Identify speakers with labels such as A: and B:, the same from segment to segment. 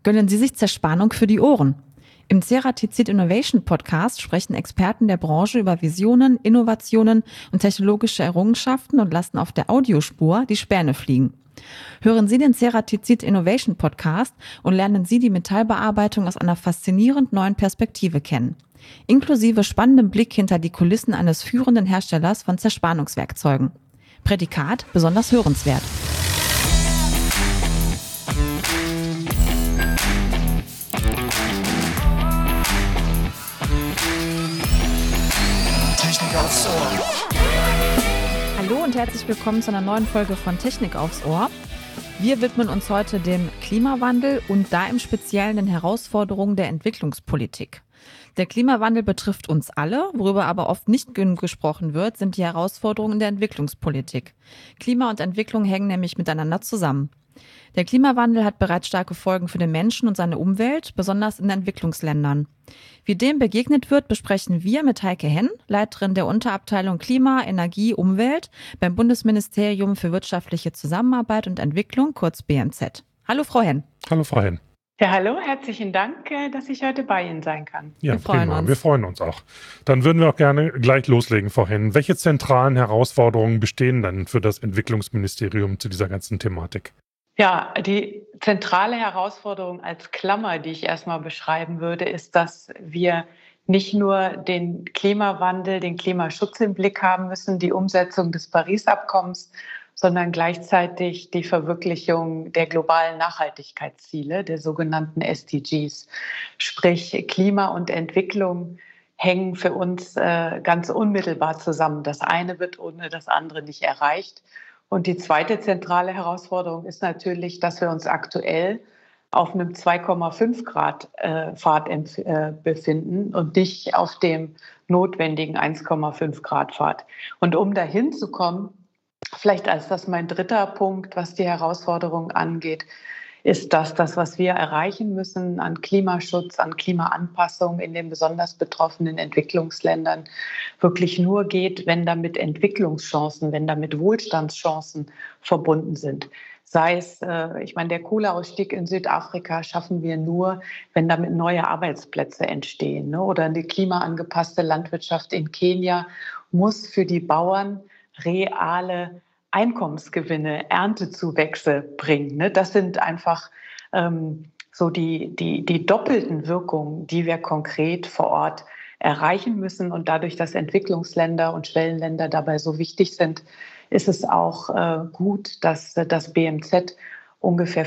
A: Gönnen Sie sich Zerspannung für die Ohren. Im Ceratizid Innovation Podcast sprechen Experten der Branche über Visionen, Innovationen und technologische Errungenschaften und lassen auf der Audiospur die Späne fliegen. Hören Sie den Ceratizid Innovation Podcast und lernen Sie die Metallbearbeitung aus einer faszinierend neuen Perspektive kennen. Inklusive spannendem Blick hinter die Kulissen eines führenden Herstellers von Zerspannungswerkzeugen. Prädikat besonders hörenswert.
B: Technik aufs Ohr.
A: Hallo und herzlich willkommen zu einer neuen Folge von Technik aufs Ohr. Wir widmen uns heute dem Klimawandel und da im Speziellen den Herausforderungen der Entwicklungspolitik. Der Klimawandel betrifft uns alle, worüber aber oft nicht genug gesprochen wird, sind die Herausforderungen der Entwicklungspolitik. Klima und Entwicklung hängen nämlich miteinander zusammen. Der Klimawandel hat bereits starke Folgen für den Menschen und seine Umwelt, besonders in Entwicklungsländern. Wie dem begegnet wird, besprechen wir mit Heike Henn, Leiterin der Unterabteilung Klima, Energie, Umwelt beim Bundesministerium für wirtschaftliche Zusammenarbeit und Entwicklung, kurz BMZ. Hallo Frau Henn.
C: Hallo Frau Henn.
D: Ja, hallo, herzlichen Dank, dass ich heute bei Ihnen sein kann.
C: Ja,
A: Wir freuen uns.
C: Wir freuen uns auch. Dann würden wir auch gerne gleich loslegen, Frau Henn. Welche zentralen Herausforderungen bestehen denn für das Entwicklungsministerium zu dieser ganzen Thematik?
D: Ja, die zentrale Herausforderung als Klammer, die ich erstmal beschreiben würde, ist, dass wir nicht nur den Klimawandel, den Klimaschutz im Blick haben müssen, die Umsetzung des Paris-Abkommens, sondern gleichzeitig die Verwirklichung der globalen Nachhaltigkeitsziele, der sogenannten SDGs. Sprich, Klima und Entwicklung hängen für uns ganz unmittelbar zusammen. Das eine wird ohne das andere nicht erreicht. Und die zweite zentrale Herausforderung ist natürlich, dass wir uns aktuell auf einem 2,5 Grad Pfad befinden und nicht auf dem notwendigen 1,5 Grad Pfad. Und um dahin zu kommen, vielleicht als das mein dritter Punkt, was die Herausforderung angeht, ist das, was wir erreichen müssen an Klimaschutz, an Klimaanpassung in den besonders betroffenen Entwicklungsländern, wirklich nur geht, wenn damit Entwicklungschancen, wenn damit Wohlstandschancen verbunden sind. Sei es, der Kohleausstieg in Südafrika schaffen wir nur, wenn damit neue Arbeitsplätze entstehen. Ne? Oder eine klimaangepasste Landwirtschaft in Kenia muss für die Bauern reale Einkommensgewinne, Erntezuwächse bringen. Ne? Das sind einfach so die doppelten Wirkungen, die wir konkret vor Ort erreichen müssen. Und dadurch, dass Entwicklungsländer und Schwellenländer dabei so wichtig sind, ist es auch gut, dass das BMZ ungefähr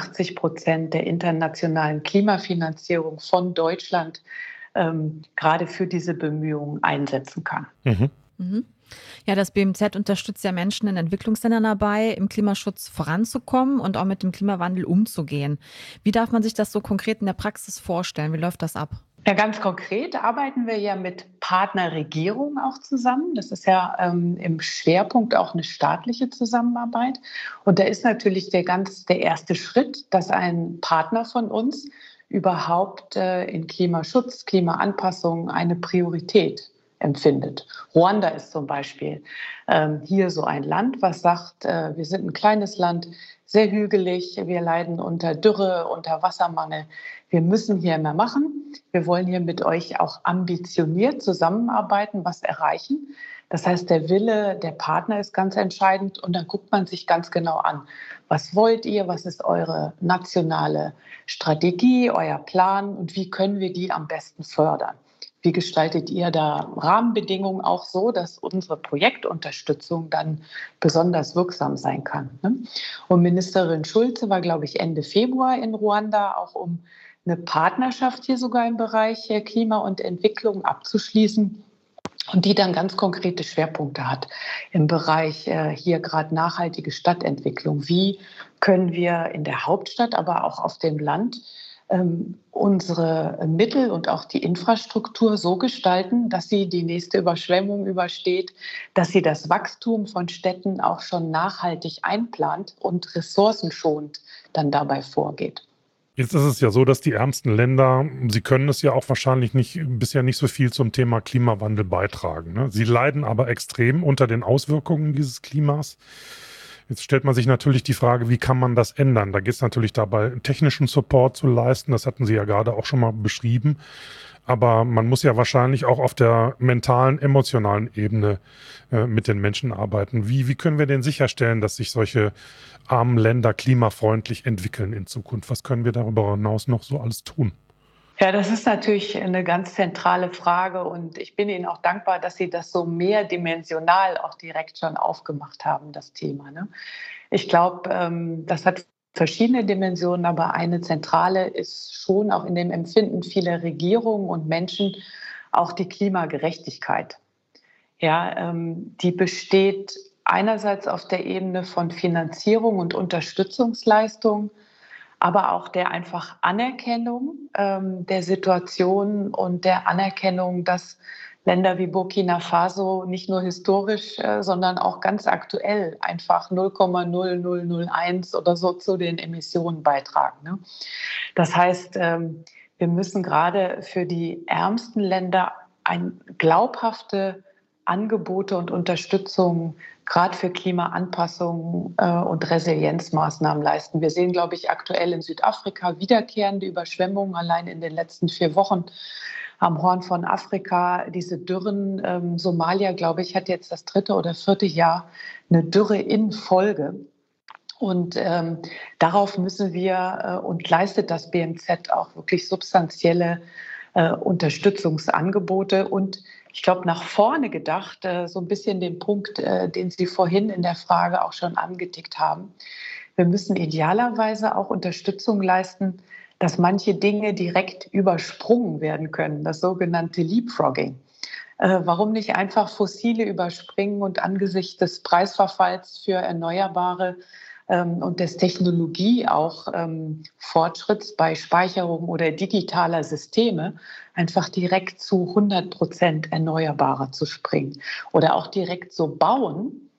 D: 85% der internationalen Klimafinanzierung von Deutschland gerade für diese Bemühungen einsetzen kann.
C: Mhm.
A: Mhm. Ja, das BMZ unterstützt ja Menschen in Entwicklungsländern dabei, im Klimaschutz voranzukommen und auch mit dem Klimawandel umzugehen. Wie darf man sich das so konkret in der Praxis vorstellen? Wie läuft das ab?
D: Ja, ganz konkret arbeiten wir ja mit Partnerregierungen auch zusammen. Das ist ja im Schwerpunkt auch eine staatliche Zusammenarbeit. Und da ist natürlich der erste Schritt, dass ein Partner von uns überhaupt in Klimaschutz, Klimaanpassung eine Priorität empfindet. Ruanda ist zum Beispiel hier so ein Land, was sagt, wir sind ein kleines Land, sehr hügelig, wir leiden unter Dürre, unter Wassermangel. Wir müssen hier mehr machen. Wir wollen hier mit euch auch ambitioniert zusammenarbeiten, was erreichen. Das heißt, der Wille der Partner ist ganz entscheidend und dann guckt man sich ganz genau an. Was wollt ihr? Was ist eure nationale Strategie, euer Plan und wie können wir die am besten fördern? Wie gestaltet ihr da Rahmenbedingungen auch so, dass unsere Projektunterstützung dann besonders wirksam sein kann? Ne? Und Ministerin Schulze war, glaube ich, Ende Februar in Ruanda, auch um eine Partnerschaft hier sogar im Bereich Klima und Entwicklung abzuschließen und die dann ganz konkrete Schwerpunkte hat im Bereich hier gerade nachhaltige Stadtentwicklung. Wie können wir in der Hauptstadt, aber auch auf dem Land unsere Mittel und auch die Infrastruktur so gestalten, dass sie die nächste Überschwemmung übersteht, dass sie das Wachstum von Städten auch schon nachhaltig einplant und ressourcenschonend dann dabei vorgeht.
C: Jetzt ist es ja so, dass die ärmsten Länder, sie können es ja auch wahrscheinlich bisher nicht so viel zum Thema Klimawandel beitragen. Ne? Sie leiden aber extrem unter den Auswirkungen dieses Klimas. Jetzt stellt man sich natürlich die Frage, wie kann man das ändern? Da geht es natürlich dabei, technischen Support zu leisten. Das hatten Sie ja gerade auch schon mal beschrieben. Aber man muss ja wahrscheinlich auch auf der mentalen, emotionalen Ebene mit den Menschen arbeiten. Wie können wir denn sicherstellen, dass sich solche armen Länder klimafreundlich entwickeln in Zukunft? Was können wir darüber hinaus noch so alles tun?
D: Ja, das ist natürlich eine ganz zentrale Frage und ich bin Ihnen auch dankbar, dass Sie das so mehrdimensional auch direkt schon aufgemacht haben, das Thema. Ne? Ich glaube, das hat verschiedene Dimensionen, aber eine zentrale ist schon auch in dem Empfinden vieler Regierungen und Menschen auch die Klimagerechtigkeit. Ja, die besteht einerseits auf der Ebene von Finanzierung und Unterstützungsleistung, aber auch der einfach Anerkennung der Situation und der Anerkennung, dass Länder wie Burkina Faso nicht nur historisch, sondern auch ganz aktuell einfach 0,0001 oder so zu den Emissionen beitragen. Ne? Das heißt, wir müssen gerade für die ärmsten Länder glaubhafte Angebote und Unterstützung gerade für Klimaanpassung und Resilienzmaßnahmen leisten. Wir sehen, glaube ich, aktuell in Südafrika wiederkehrende Überschwemmungen allein in den letzten 4 Wochen am Horn von Afrika, diese Dürren. Somalia, glaube ich, hat jetzt das 3. oder 4. Jahr eine Dürre in Folge. Und darauf müssen wir und leistet das BMZ auch wirklich substanzielle Unterstützungsangebote. Und ich glaube, nach vorne gedacht, so ein bisschen den Punkt, den Sie vorhin in der Frage auch schon angetickt haben. Wir müssen idealerweise auch Unterstützung leisten, dass manche Dinge direkt übersprungen werden können, das sogenannte Leapfrogging. Warum nicht einfach Fossile überspringen und angesichts des Preisverfalls für Erneuerbare und des Technologie auch Fortschritts bei Speicherung oder digitaler Systeme einfach direkt zu 100% Erneuerbarer zu springen oder auch direkt so bauen,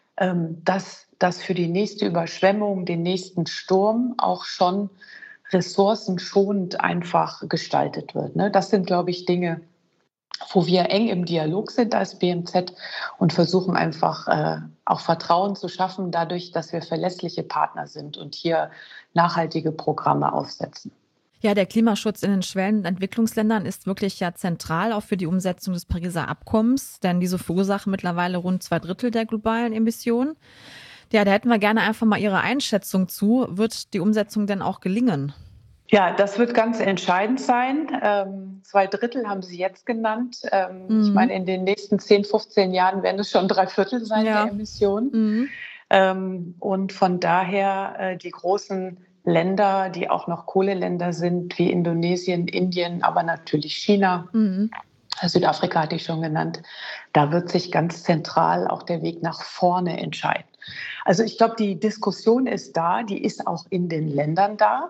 D: dass das für die nächste Überschwemmung, den nächsten Sturm auch schon ressourcenschonend einfach gestaltet wird. Ne? Das sind, glaube ich, Dinge, wo wir eng im Dialog sind als BMZ und versuchen einfach auch Vertrauen zu schaffen, dadurch, dass wir verlässliche Partner sind und hier nachhaltige Programme aufsetzen.
A: Ja, der Klimaschutz in den schwellenden Entwicklungsländern ist wirklich ja zentral auch für die Umsetzung des Pariser Abkommens, denn diese verursachen mittlerweile rund 2/3 der globalen Emissionen. Ja, da hätten wir gerne einfach mal Ihre Einschätzung zu. Wird die Umsetzung denn auch gelingen?
D: Ja, das wird ganz entscheidend sein. 2/3 haben Sie jetzt genannt. Ich meine, in den nächsten 10, 15 Jahren werden es schon 3/4 sein der Emissionen. Und von daher die großen Länder, die auch noch Kohleländer sind, wie Indonesien, Indien, aber natürlich China, Südafrika hatte ich schon genannt, da wird sich ganz zentral auch der Weg nach vorne entscheiden. Also ich glaube, die Diskussion ist da, die ist auch in den Ländern da.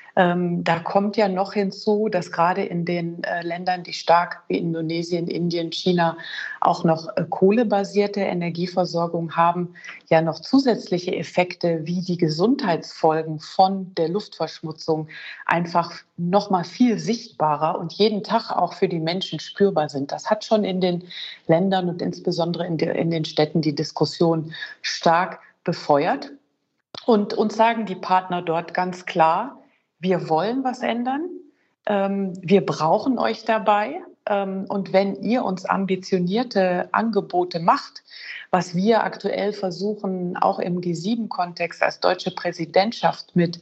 D: Da kommt ja noch hinzu, dass gerade in den Ländern, die stark wie Indonesien, Indien, China auch noch kohlebasierte Energieversorgung haben, ja noch zusätzliche Effekte wie die Gesundheitsfolgen von der Luftverschmutzung einfach noch mal viel sichtbarer und jeden Tag auch für die Menschen spürbar sind. Das hat schon in den Ländern und insbesondere in den Städten die Diskussion stark befeuert. Und uns sagen die Partner dort ganz klar, wir wollen was ändern, wir brauchen euch dabei und wenn ihr uns ambitionierte Angebote macht, was wir aktuell versuchen, auch im G7-Kontext als deutsche Präsidentschaft mit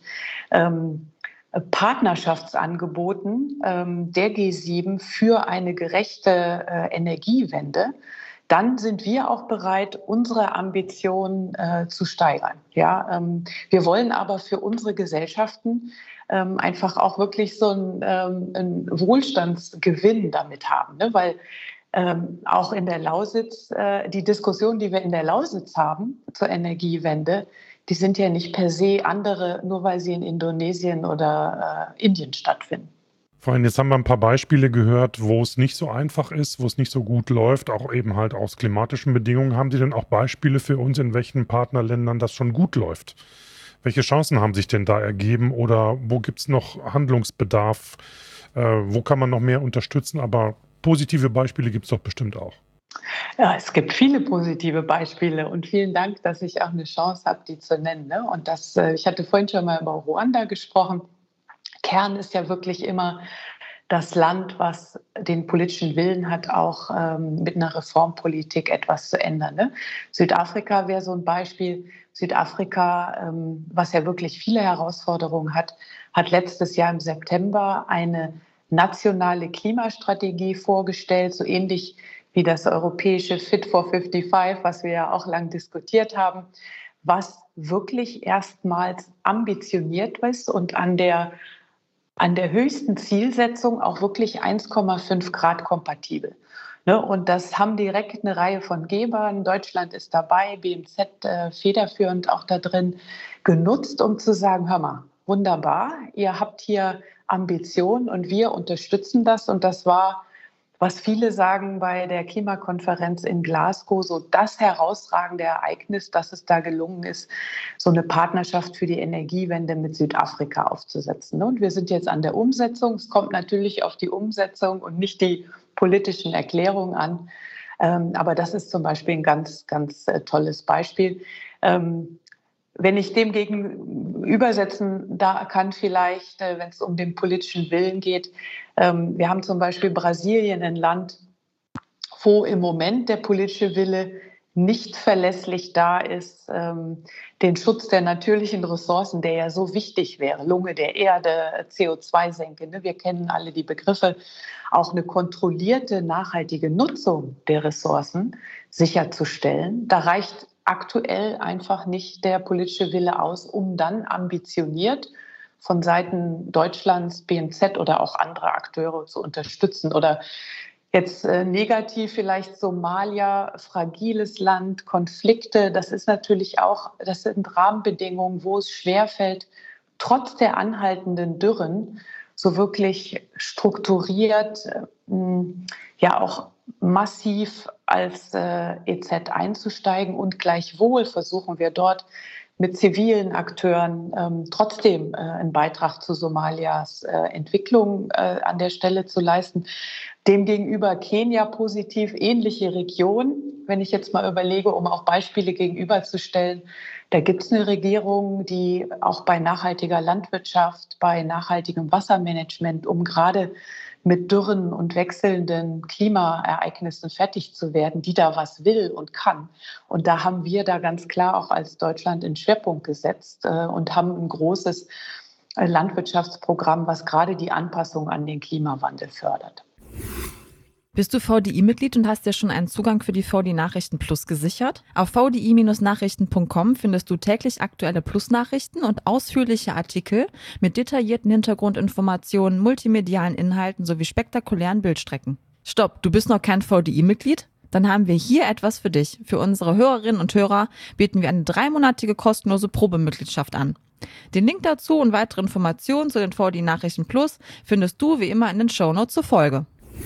D: Partnerschaftsangeboten der G7 für eine gerechte Energiewende, dann sind wir auch bereit, unsere Ambitionen zu steigern. Ja, wir wollen aber für unsere Gesellschaften einfach auch wirklich so einen Wohlstandsgewinn damit haben, ne? Weil auch in der Lausitz, die Diskussion, die wir in der Lausitz haben zur Energiewende, die sind ja nicht per se andere, nur weil sie in Indonesien oder Indien stattfinden.
C: Vorhin, jetzt haben wir ein paar Beispiele gehört, wo es nicht so einfach ist, wo es nicht so gut läuft, auch eben halt aus klimatischen Bedingungen. Haben Sie denn auch Beispiele für uns, in welchen Partnerländern das schon gut läuft? Welche Chancen haben sich denn da ergeben oder wo gibt es noch Handlungsbedarf? Wo kann man noch mehr unterstützen? Aber positive Beispiele gibt es doch bestimmt auch.
D: Ja, es gibt viele positive Beispiele und vielen Dank, dass ich auch eine Chance habe, die zu nennen. Ne? Und ich hatte vorhin schon mal über Ruanda gesprochen. Kern ist ja wirklich immer das Land, was den politischen Willen hat, auch mit einer Reformpolitik etwas zu ändern. Ne? Südafrika wäre so ein Beispiel. Südafrika, was ja wirklich viele Herausforderungen hat, hat letztes Jahr im September eine nationale Klimastrategie vorgestellt, so ähnlich wie das europäische Fit for 55, was wir ja auch lang diskutiert haben, was wirklich erstmals ambitioniert ist und an der höchsten Zielsetzung auch wirklich 1,5 Grad kompatibel. Ne? Und das haben direkt eine Reihe von Gebern, Deutschland ist dabei, BMZ federführend auch da drin, genutzt, um zu sagen, hör mal, wunderbar, ihr habt hier Ambitionen und wir unterstützen das. Und das war, was viele sagen bei der Klimakonferenz in Glasgow, so das herausragende Ereignis, dass es da gelungen ist, so eine Partnerschaft für die Energiewende mit Südafrika aufzusetzen. Und wir sind jetzt an der Umsetzung. Es kommt natürlich auf die Umsetzung und nicht die politischen Erklärungen an. Aber das ist zum Beispiel ein ganz, ganz tolles Beispiel. Wenn ich dem gegenübersetzen da kann, vielleicht, wenn es um den politischen Willen geht, wir haben zum Beispiel Brasilien, ein Land, wo im Moment der politische Wille nicht verlässlich da ist, den Schutz der natürlichen Ressourcen, der ja so wichtig wäre, Lunge der Erde, CO2-Senke, ne? Wir kennen alle die Begriffe, auch eine kontrollierte, nachhaltige Nutzung der Ressourcen sicherzustellen. Da reicht aktuell einfach nicht der politische Wille aus, um dann ambitioniert von Seiten Deutschlands, BMZ oder auch andere Akteure zu unterstützen. Oder jetzt negativ vielleicht Somalia, fragiles Land, Konflikte. Das ist natürlich auch, das sind Rahmenbedingungen, wo es schwerfällt, trotz der anhaltenden Dürren so wirklich strukturiert, ja auch massiv als EZ einzusteigen. Und gleichwohl versuchen wir dort mit zivilen Akteuren trotzdem einen Beitrag zu Somalias Entwicklung an der Stelle zu leisten. Demgegenüber Kenia positiv, ähnliche Region. Wenn ich jetzt mal überlege, um auch Beispiele gegenüberzustellen, da gibt es eine Regierung, die auch bei nachhaltiger Landwirtschaft, bei nachhaltigem Wassermanagement, um gerade mit Dürren und wechselnden Klimaereignissen fertig zu werden, die da was will und kann. Und da haben wir da ganz klar auch als Deutschland einen Schwerpunkt gesetzt und haben ein großes Landwirtschaftsprogramm, was gerade die Anpassung an den Klimawandel fördert.
A: Bist du VDI-Mitglied und hast dir schon einen Zugang für die VDI Nachrichten Plus gesichert? Auf vdi-nachrichten.com findest du täglich aktuelle Plus-Nachrichten und ausführliche Artikel mit detaillierten Hintergrundinformationen, multimedialen Inhalten sowie spektakulären Bildstrecken. Stopp, du bist noch kein VDI-Mitglied? Dann haben wir hier etwas für dich. Für unsere Hörerinnen und Hörer bieten wir eine 3-monatige kostenlose Probemitgliedschaft an. Den Link dazu und weitere Informationen zu den VDI Nachrichten Plus findest du wie immer in den Shownotes zur Folge.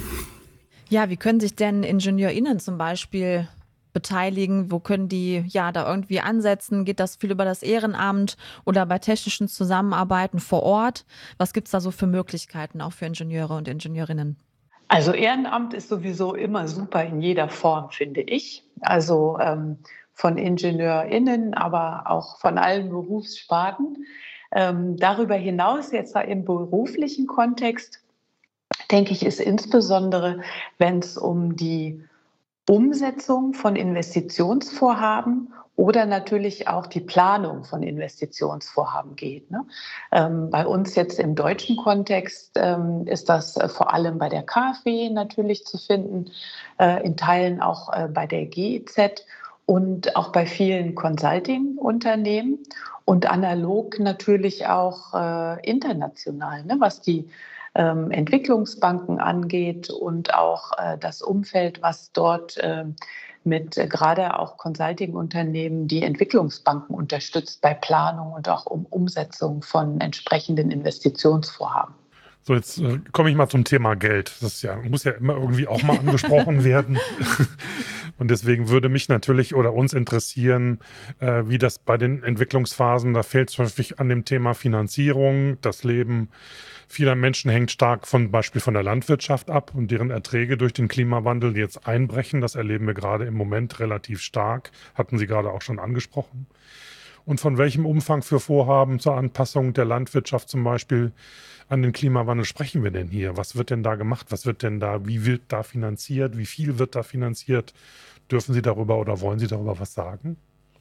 A: Ja, wie können sich denn IngenieurInnen zum Beispiel beteiligen? Wo können die da irgendwie ansetzen? Geht das viel über das Ehrenamt oder bei technischen Zusammenarbeiten vor Ort? Was gibt's da so für Möglichkeiten auch für Ingenieure und Ingenieurinnen?
D: Also Ehrenamt ist sowieso immer super in jeder Form, finde ich. Also von IngenieurInnen, aber auch von allen Berufssparten. Darüber hinaus jetzt im beruflichen Kontext, denke ich, ist insbesondere, wenn es um die Umsetzung von Investitionsvorhaben oder natürlich auch die Planung von Investitionsvorhaben geht. Ne? Bei uns jetzt im deutschen Kontext ist das vor allem bei der KfW natürlich zu finden, in Teilen auch bei der GEZ und auch bei vielen Consulting-Unternehmen und analog natürlich auch international, ne? Was die Entwicklungsbanken angeht und auch das Umfeld, was dort mit gerade auch Consulting-Unternehmen die Entwicklungsbanken unterstützt bei Planung und auch Umsetzung von entsprechenden Investitionsvorhaben.
C: So, jetzt komme ich mal zum Thema Geld. Muss ja immer irgendwie auch mal angesprochen werden. Und deswegen würde mich natürlich oder uns interessieren, wie das bei den Entwicklungsphasen, da fehlt es häufig an dem Thema Finanzierung. Das Leben vieler Menschen hängt stark zum Beispiel von der Landwirtschaft ab und deren Erträge durch den Klimawandel, die jetzt einbrechen. Das erleben wir gerade im Moment relativ stark. Hatten Sie gerade auch schon angesprochen. Und von welchem Umfang für Vorhaben zur Anpassung der Landwirtschaft zum Beispiel an den Klimawandel sprechen wir denn hier? Was wird denn da gemacht? Wie wird da finanziert? Wie viel wird da finanziert? Dürfen Sie darüber oder wollen Sie darüber was sagen?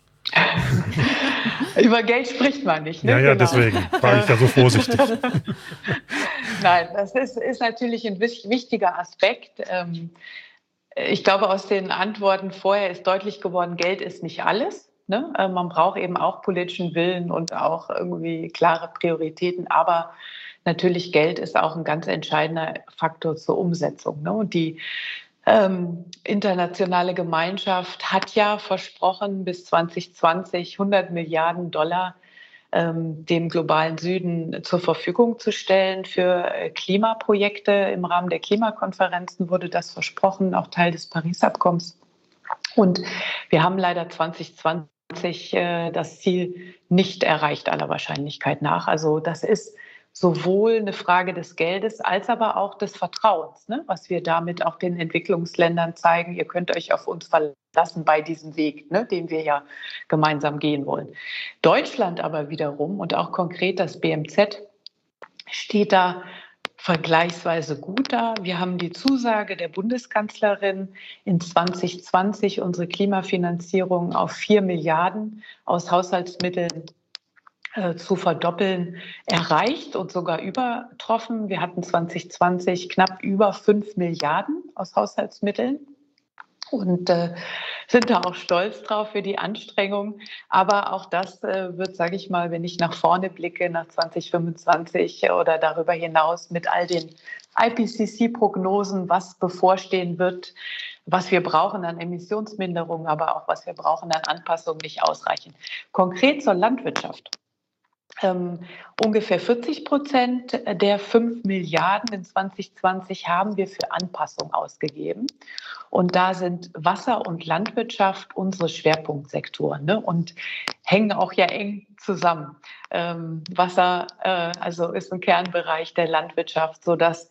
D: Über Geld spricht man nicht, ne?
C: Ja,
D: Genau.
C: Deswegen war ich da so vorsichtig.
D: Nein, das ist natürlich ein wichtiger Aspekt. Ich glaube, aus den Antworten vorher ist deutlich geworden, Geld ist nicht alles. Ne? Man braucht eben auch politischen Willen und auch irgendwie klare Prioritäten. Aber natürlich, Geld ist auch ein ganz entscheidender Faktor zur Umsetzung. Ne? Und die internationale Gemeinschaft hat ja versprochen, bis 2020 $100 Milliarden dem globalen Süden zur Verfügung zu stellen für Klimaprojekte. Im Rahmen der Klimakonferenzen wurde das versprochen, auch Teil des Paris-Abkommens. Und wir haben leider 2020 das Ziel nicht erreicht, aller Wahrscheinlichkeit nach. Also das ist sowohl eine Frage des Geldes als aber auch des Vertrauens, ne? Was wir damit auch den Entwicklungsländern zeigen. Ihr könnt euch auf uns verlassen bei diesem Weg, ne, den wir ja gemeinsam gehen wollen. Deutschland aber wiederum und auch konkret das BMZ steht da vergleichsweise gut da. Wir haben die Zusage der Bundeskanzlerin, in 2020 unsere Klimafinanzierung auf 4 Milliarden aus Haushaltsmitteln zu verdoppeln, erreicht und sogar übertroffen. Wir hatten 2020 knapp über 5 Milliarden aus Haushaltsmitteln und sind da auch stolz drauf für die Anstrengung. Aber auch das wird, sage ich mal, wenn ich nach vorne blicke, nach 2025 oder darüber hinaus mit all den IPCC-Prognosen, was bevorstehen wird, was wir brauchen an Emissionsminderung, aber auch was wir brauchen an Anpassung, nicht ausreichen. Konkret zur Landwirtschaft. Ungefähr 40% der 5 Milliarden in 2020 haben wir für Anpassung ausgegeben. Und da sind Wasser und Landwirtschaft unsere Schwerpunktsektoren, ne? Und hängen auch ja eng zusammen. Wasser also ist ein Kernbereich der Landwirtschaft, sodass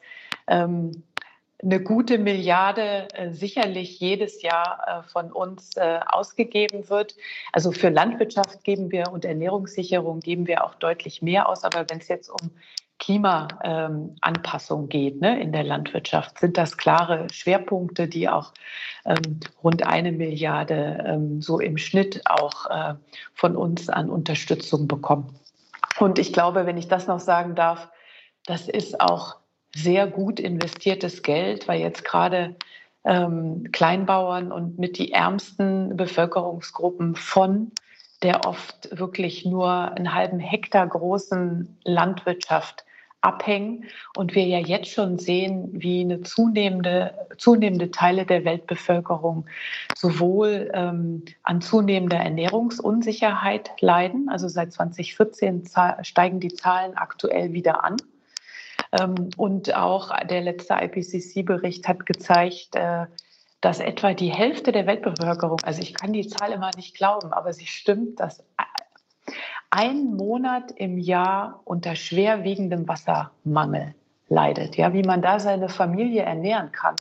D: eine gute Milliarde sicherlich jedes Jahr von uns ausgegeben wird. Also für Landwirtschaft geben wir und Ernährungssicherung geben wir auch deutlich mehr aus. Aber wenn es jetzt um Klimaanpassung geht, ne, in der Landwirtschaft, sind das klare Schwerpunkte, die auch rund 1 Milliarde so im Schnitt auch von uns an Unterstützung bekommen. Und ich glaube, wenn ich das noch sagen darf, das ist auch sehr gut investiertes Geld, weil jetzt gerade Kleinbauern und mit die ärmsten Bevölkerungsgruppen von der oft wirklich nur einen halben Hektar großen Landwirtschaft abhängen und wir ja jetzt schon sehen, wie eine zunehmende Teile der Weltbevölkerung sowohl an zunehmender Ernährungsunsicherheit leiden, also seit 2014 steigen die Zahlen aktuell wieder an. Und auch der letzte IPCC-Bericht hat gezeigt, dass etwa die Hälfte der Weltbevölkerung, also ich kann die Zahl immer nicht glauben, aber sie stimmt, dass 1 Monat im Jahr unter schwerwiegendem Wassermangel leidet. Ja, wie man da seine Familie ernähren kann,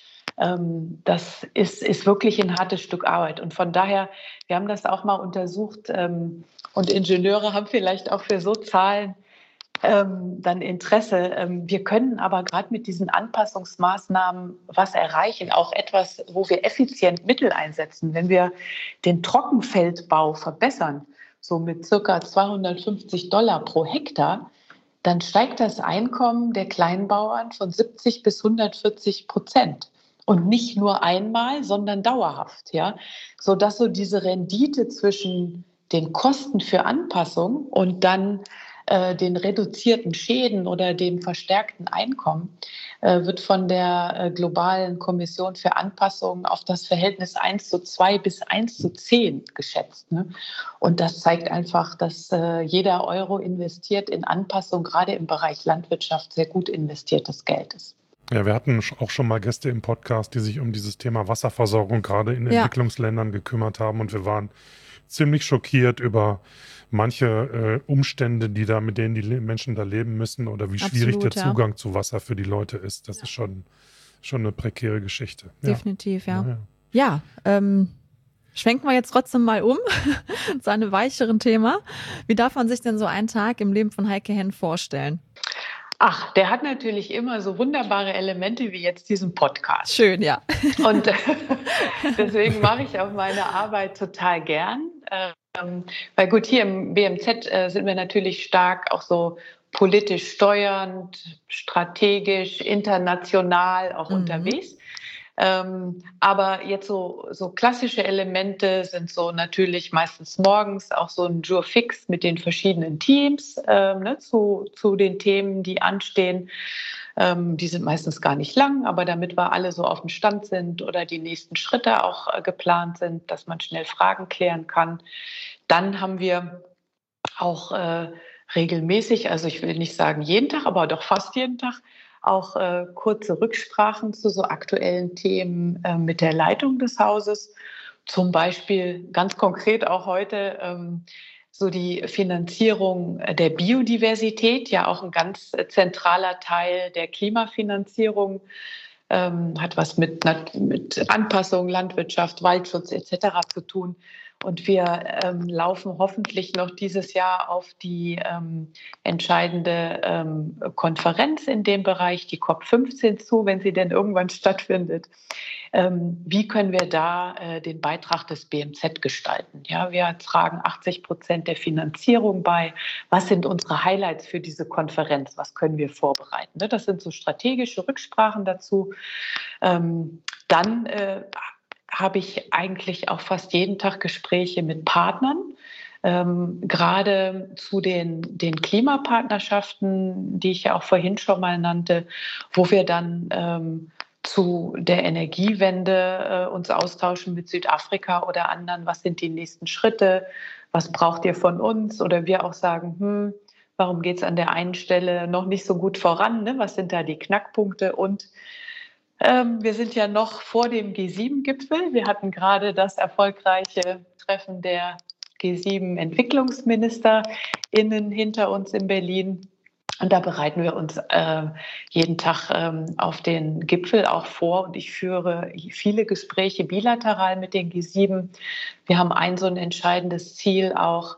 D: das ist wirklich ein hartes Stück Arbeit. Und von daher, wir haben das auch mal untersucht und Ingenieure haben vielleicht auch für so Zahlen dann Interesse. Wir können aber gerade mit diesen Anpassungsmaßnahmen was erreichen, auch etwas, wo wir effizient Mittel einsetzen. Wenn wir den Trockenfeldbau verbessern, so mit circa $250 pro Hektar, dann steigt das Einkommen der Kleinbauern von 70 bis 140%. Und nicht nur einmal, sondern dauerhaft, ja, sodass so diese Rendite zwischen den Kosten für Anpassung und dann den reduzierten Schäden oder dem verstärkten Einkommen wird von der globalen Kommission für Anpassung auf das Verhältnis 1:2 bis 1:10 geschätzt. Ne? Und das zeigt einfach, dass jeder Euro investiert in Anpassung, gerade im Bereich Landwirtschaft, sehr gut investiertes Geld ist.
C: Ja, wir hatten auch schon mal Gäste im Podcast, die sich um dieses Thema Wasserversorgung gerade in Entwicklungsländern gekümmert haben. Und wir waren ziemlich schockiert über manche Umstände, mit denen die Menschen da leben müssen oder wie schwierig der Zugang zu Wasser für die Leute ist. Das ist schon eine prekäre Geschichte.
A: Definitiv, ja. Schwenken wir jetzt trotzdem mal um zu einem weicheren Thema. Wie darf man sich denn so einen Tag im Leben von Heike Henn vorstellen?
D: Ach, der hat natürlich immer so wunderbare Elemente wie jetzt diesen Podcast.
A: Schön, ja.
D: Und deswegen mache ich auch meine Arbeit total gern. Weil gut, hier im BMZ sind wir natürlich stark auch so politisch steuernd, strategisch, international auch unterwegs. Aber jetzt so klassische Elemente sind so natürlich meistens morgens auch so ein Jour fix mit den verschiedenen Teams zu den Themen, die anstehen. Die sind meistens gar nicht lang, aber damit wir alle so auf dem Stand sind oder die nächsten Schritte auch geplant sind, dass man schnell Fragen klären kann. Dann haben wir auch regelmäßig, also ich will nicht sagen jeden Tag, aber doch fast jeden Tag, auch kurze Rücksprachen zu so aktuellen Themen mit der Leitung des Hauses. Zum Beispiel ganz konkret auch heute so die Finanzierung der Biodiversität, ja auch ein ganz zentraler Teil der Klimafinanzierung, hat was mit Anpassung, Landwirtschaft, Waldschutz etc. zu tun. Und wir laufen hoffentlich noch dieses Jahr auf die entscheidende Konferenz in dem Bereich, die COP15 zu, wenn sie denn irgendwann stattfindet. Wie können wir da den Beitrag des BMZ gestalten? Ja, wir tragen 80% der Finanzierung bei. Was sind unsere Highlights für diese Konferenz? Was können wir vorbereiten? Das sind so strategische Rücksprachen dazu. Dann habe ich eigentlich auch fast jeden Tag Gespräche mit Partnern, gerade zu den Klimapartnerschaften, die ich ja auch vorhin schon mal nannte, wo wir dann zu der Energiewende uns austauschen mit Südafrika oder anderen. Was sind die nächsten Schritte? Was braucht ihr von uns? Oder wir auch sagen, warum geht es an der einen Stelle noch nicht so gut voran? Ne? Was sind da die Knackpunkte? Und wir sind ja noch vor dem G7-Gipfel. Wir hatten gerade das erfolgreiche Treffen der G7-EntwicklungsministerInnen hinter uns in Berlin. Und da bereiten wir uns jeden Tag auf den Gipfel auch vor. Und ich führe viele Gespräche bilateral mit den G7. Wir haben so ein entscheidendes Ziel auch,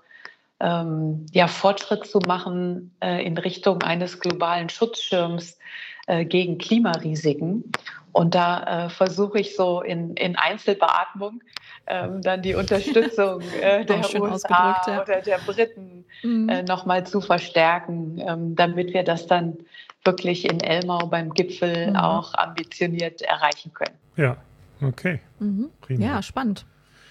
D: Fortschritt zu machen in Richtung eines globalen Schutzschirms gegen Klimarisiken. Und da versuche ich so in Einzelbeatmung dann die Unterstützung der USA oder der Briten nochmal zu verstärken, damit wir das dann wirklich in Elmau beim Gipfel auch ambitioniert erreichen können.
C: Ja, okay.
A: Prima. Ja, spannend.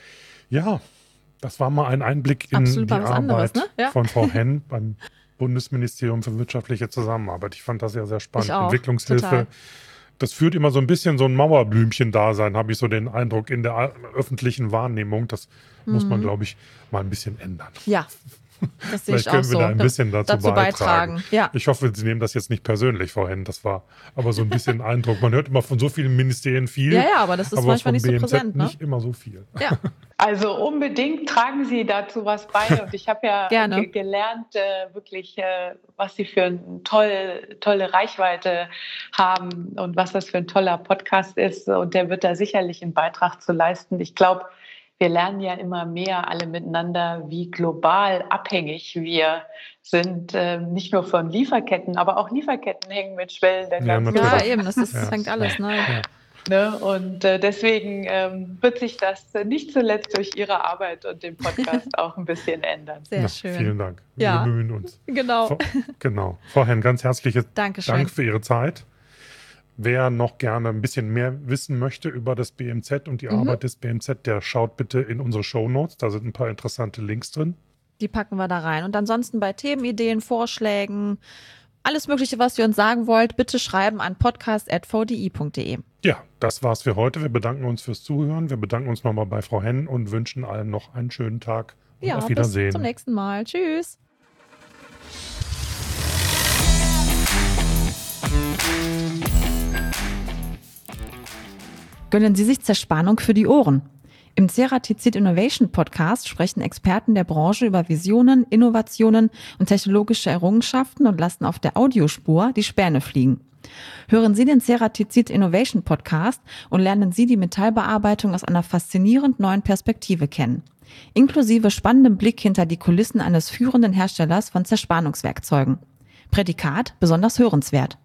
C: Ja, das war mal ein Einblick in die Arbeit von Frau Henn beim Bundesministerium für wirtschaftliche Zusammenarbeit. Ich fand das ja sehr spannend. Entwicklungshilfe, total. Das führt immer so ein bisschen so ein Mauerblümchen-Dasein, habe ich so den Eindruck in der öffentlichen Wahrnehmung. Das muss man, glaube ich, mal ein bisschen ändern.
A: Ja, das sehe ich auch so.
C: Vielleicht können wir da ein bisschen dazu beitragen.
A: Ja.
C: Ich hoffe, Sie nehmen das jetzt nicht persönlich, Frau Henn. Das war aber so ein bisschen Eindruck. Man hört immer von so vielen Ministerien viel.
A: Ja, aber das ist manchmal nicht so präsent.
C: Nicht immer so viel.
A: Ja.
D: Also unbedingt tragen Sie dazu was bei. Und ich habe ja gelernt, wirklich, was Sie für eine tolle Reichweite haben und was das für ein toller Podcast ist. Und der wird da sicherlich einen Beitrag zu leisten. Ich glaube, wir lernen ja immer mehr alle miteinander, wie global abhängig wir sind. Nicht nur von Lieferketten, aber auch Lieferketten hängen mit Schwellenländern.
A: Ja, eben, das hängt alles. Ne?
D: Ja. Ne? Und deswegen wird sich das nicht zuletzt durch Ihre Arbeit und den Podcast auch ein bisschen ändern.
A: Sehr schön.
C: Vielen Dank. Wir bemühen uns.
A: Genau.
C: Frau Henn, ganz herzlichen
A: Dank
C: für Ihre Zeit. Wer noch gerne ein bisschen mehr wissen möchte über das BMZ und die Arbeit des BMZ, der schaut bitte in unsere Shownotes. Da sind ein paar interessante Links drin.
A: Die packen wir da rein. Und ansonsten bei Themenideen, Vorschlägen, alles Mögliche, was ihr uns sagen wollt, bitte schreiben an podcast@vdi.de.
C: Ja, das war's für heute. Wir bedanken uns fürs Zuhören. Wir bedanken uns nochmal bei Frau Henn und wünschen allen noch einen schönen Tag. Und
A: Ja,
C: auf Wiedersehen.
A: bis zum nächsten Mal. Tschüss. Gönnen Sie sich Zerspannung für die Ohren. Im Ceratizid Innovation Podcast sprechen Experten der Branche über Visionen, Innovationen und technologische Errungenschaften und lassen auf der Audiospur die Späne fliegen. Hören Sie den Ceratizid Innovation Podcast und lernen Sie die Metallbearbeitung aus einer faszinierend neuen Perspektive kennen. Inklusive spannendem Blick hinter die Kulissen eines führenden Herstellers von Zerspannungswerkzeugen. Prädikat besonders hörenswert.